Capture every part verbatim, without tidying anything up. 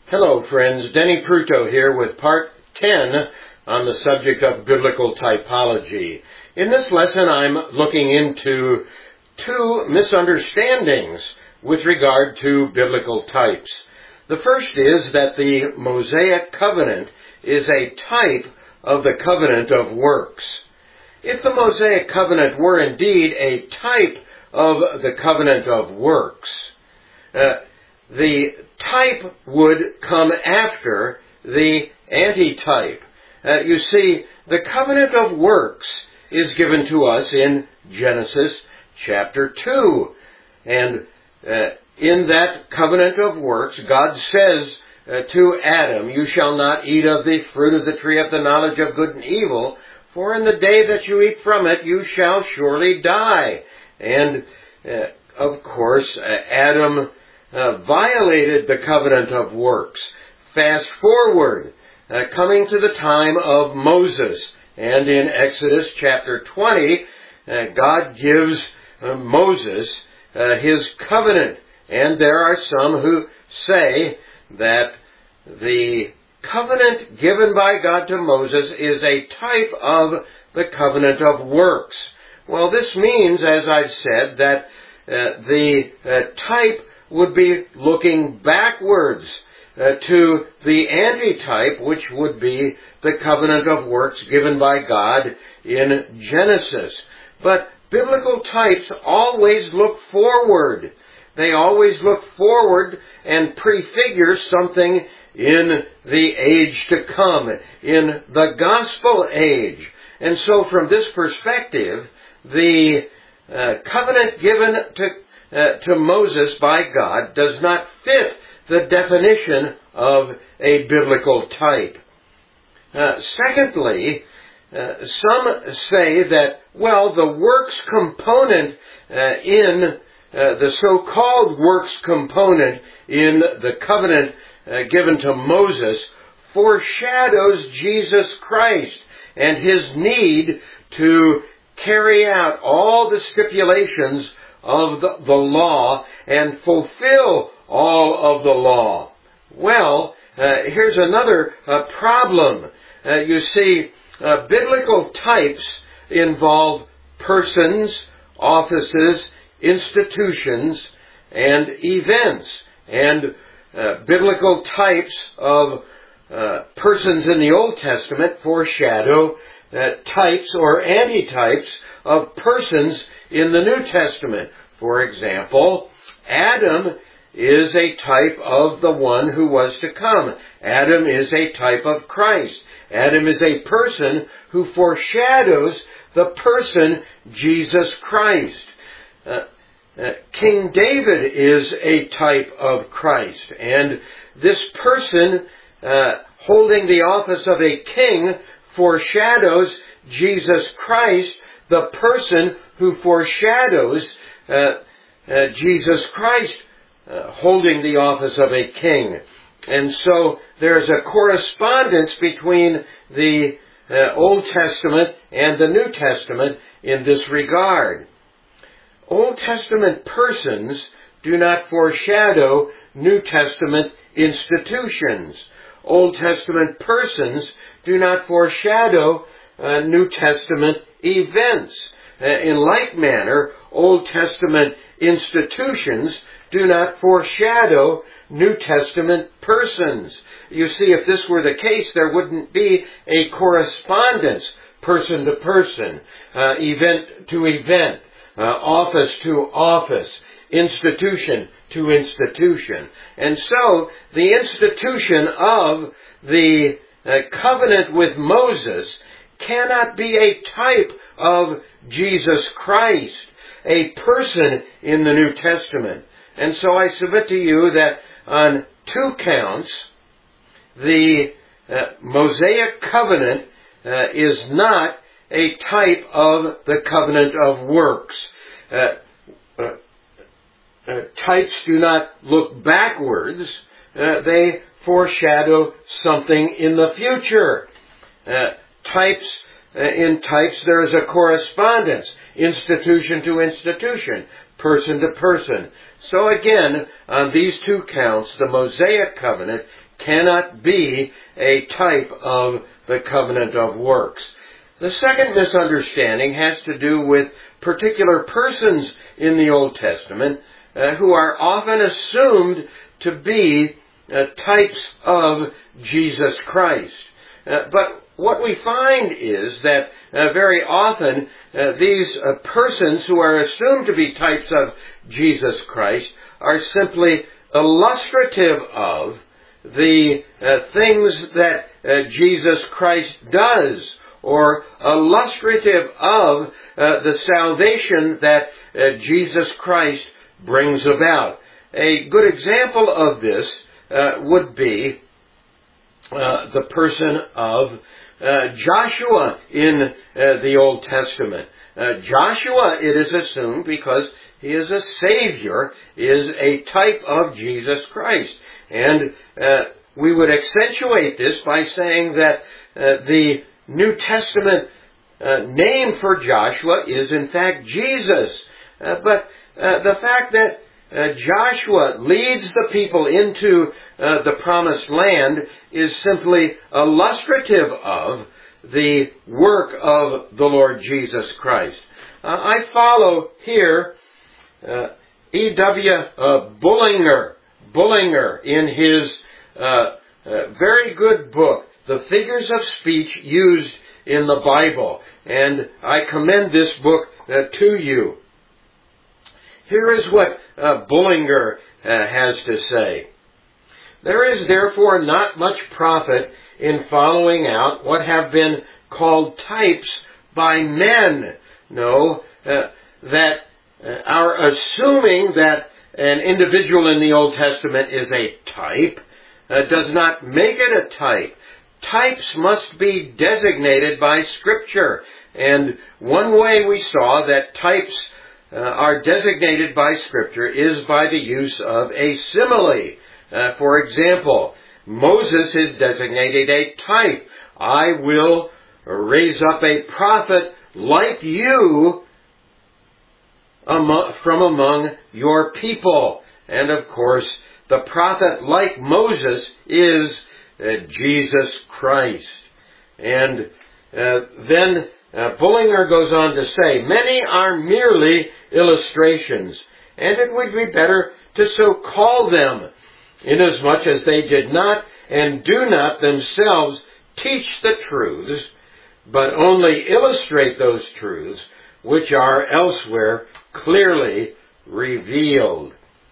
Hello, friends. Denny Pruto here with part ten on the subject of biblical typology. In this lesson, I'm looking into two misunderstandings with regard to biblical types. The first is that the Mosaic covenant is a type of the covenant of works. If the Mosaic covenant were indeed a type of the covenant of works, uh, the type would come after the antitype. Uh, you see, the covenant of works is given to us in Genesis chapter two. And uh, in that covenant of works, God says uh, to Adam, "You shall not eat of the fruit of the tree of the knowledge of good and evil, for in the day that you eat from it, you shall surely die." And, uh, of course, uh, Adam Uh, violated the covenant of works. Fast forward, uh, coming to the time of Moses, and in Exodus chapter twenty, uh, God gives uh, Moses uh, his covenant. And there are some who say that the covenant given by God to Moses is a type of the covenant of works. Well, this means, as I've said, that uh, the uh, type would be looking backwards uh, to the antitype, which would be the covenant of works given by God in Genesis. But biblical types always look forward. They always look forward and prefigure something in the age to come, in the gospel age. And so from this perspective, the uh, covenant given to Uh, to Moses by God does not fit the definition of a biblical type. Uh, secondly, uh, some say that, well, the works component uh, in uh, the so-called works component in the covenant uh, given to Moses foreshadows Jesus Christ and his need to carry out all the stipulations of the, the law and fulfill all of the law. Well, uh, here's another uh, problem. Uh, you see, uh, biblical types involve persons, offices, institutions, and events. And uh, biblical types of uh, persons in the Old Testament foreshadow Uh, types or antitypes of persons in the New Testament. For example, Adam is a type of the one who was to come. Adam is a type of Christ. Adam is a person who foreshadows the person Jesus Christ. Uh, uh, King David is a type of Christ. And this person uh, holding the office of a king foreshadows Jesus Christ, the person who foreshadows uh, uh, Jesus Christ uh, holding the office of a king. And so there's a correspondence between the uh, Old Testament and the New Testament in this regard. Old Testament persons do not foreshadow New Testament institutions. Old Testament persons do not foreshadow uh, New Testament events. Uh, in like manner, Old Testament institutions do not foreshadow New Testament persons. You see, if this were the case, there wouldn't be a correspondence, person to person, uh, event to event, uh, office to office, institution to institution. And so, the institution of the uh, covenant with Moses cannot be a type of Jesus Christ, a person in the New Testament. And so I submit to you that on two counts, the uh, Mosaic covenant uh, is not a type of the covenant of works. Uh, uh, Uh, types do not look backwards. Uh, they foreshadow something in the future. Uh, types, uh, in types there is a correspondence, institution to institution, person to person. So again, on these two counts, the Mosaic covenant cannot be a type of the covenant of works. The second misunderstanding has to do with particular persons in the Old Testament uh, who are often assumed to be uh, types of Jesus Christ. Uh, but what we find is that uh, very often uh, these uh, persons who are assumed to be types of Jesus Christ are simply illustrative of the uh, things that uh, Jesus Christ does, or illustrative of uh, the salvation that uh, Jesus Christ brings about. A good example of this uh, would be uh, the person of uh, Joshua in uh, the Old Testament. Uh, Joshua, it is assumed, because he is a Savior, is a type of Jesus Christ. And uh, we would accentuate this by saying that uh, the New Testament uh, name for Joshua is in fact Jesus. Uh, but uh, the fact that uh, Joshua leads the people into uh, the promised land is simply illustrative of the work of the Lord Jesus Christ. Uh, I follow here uh, E W Uh, Bullinger, Bullinger in his uh, uh, very good book, The Figures of Speech Used in the Bible. And I commend this book uh, to you. Here is what uh, Bullinger uh, has to say. There is therefore not much profit in following out what have been called types by men. No, uh, that uh, are assuming that an individual in the Old Testament is a type uh, does not make it a type. Types must be designated by Scripture. And one way we saw that types uh, are designated by Scripture is by the use of a simile. Uh, for example, Moses is designated a type. I will raise up a prophet like you among, from among your people. And of course, the prophet like Moses is uh, Jesus Christ. And uh, then uh, Bullinger goes on to say, many are merely illustrations, and it would be better to so call them, inasmuch as they did not and do not themselves teach the truths, but only illustrate those truths which are elsewhere clearly revealed.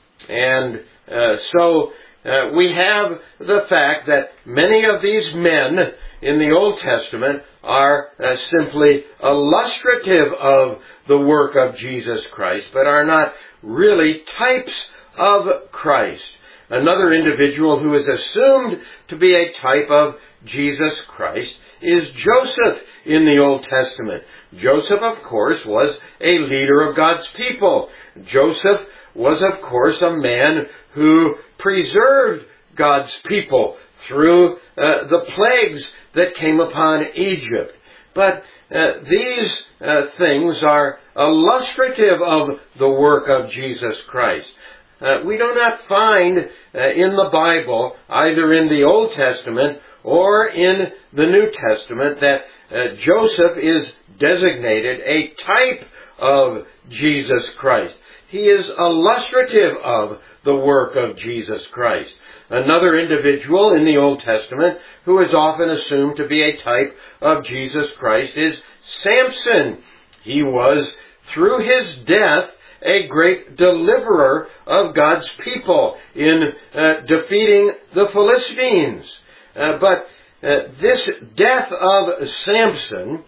And uh, so uh, we have the fact that many of these men in the Old Testament are uh, simply illustrative of the work of Jesus Christ, but are not really types of Christ. Another individual who is assumed to be a type of Jesus Christ is Joseph in the Old Testament. Joseph, of course, was a leader of God's people. Joseph was, of course, a man who preserved God's people through uh, the plagues that came upon Egypt. But uh, these uh, things are illustrative of the work of Jesus Christ. Uh, we do not find uh, in the Bible, either in the Old Testament or in the New Testament, that uh, Joseph is designated a type of Jesus Christ. He is illustrative of the work of Jesus Christ. Another individual in the Old Testament who is often assumed to be a type of Jesus Christ is Samson. He was, through his death, a great deliverer of God's people in uh, defeating the Philistines. Uh, but uh, this death of Samson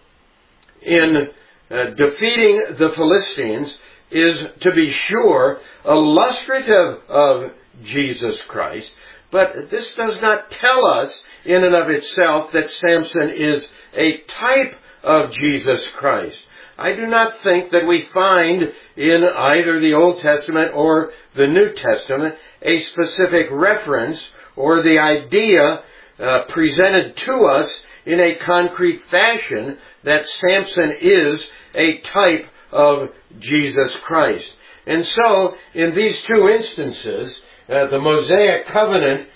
in uh, defeating the Philistines is, to be sure, illustrative of Jesus Christ. But this does not tell us in and of itself that Samson is a type of Jesus Christ. I do not think that we find in either the Old Testament or the New Testament a specific reference or the idea uh, presented to us in a concrete fashion that Samson is a type of Jesus Christ. And so, in these two instances, uh, the Mosaic covenant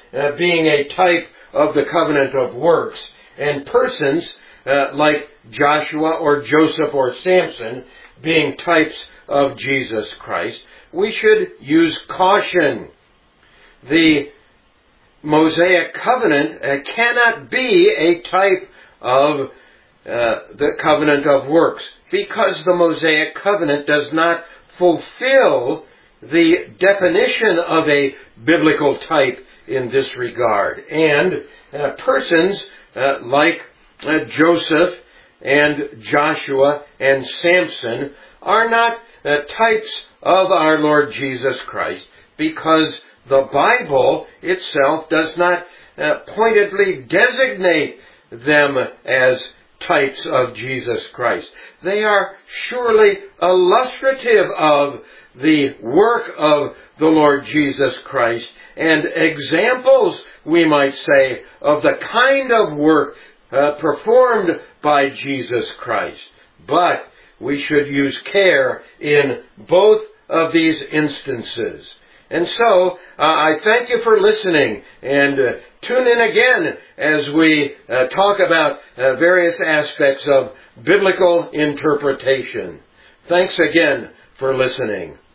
uh, being a type of the covenant of works, and persons uh, like Joshua or Joseph or Samson being types of Jesus Christ, we should use caution. The Mosaic covenant uh, cannot be a type of uh, the covenant of works, because the Mosaic covenant does not fulfill the definition of a biblical type in this regard. And uh, persons uh, like uh, Joseph and Joshua and Samson are not uh, types of our Lord Jesus Christ, because the Bible itself does not uh, pointedly designate them as types of Jesus Christ. They are surely illustrative of the work of the Lord Jesus Christ, and examples, we might say, of the kind of work uh, performed by Jesus Christ. But we should use care in both of these instances. And so, uh, I thank you for listening, and uh, tune in again as we uh, talk about uh, various aspects of biblical interpretation. Thanks again for listening.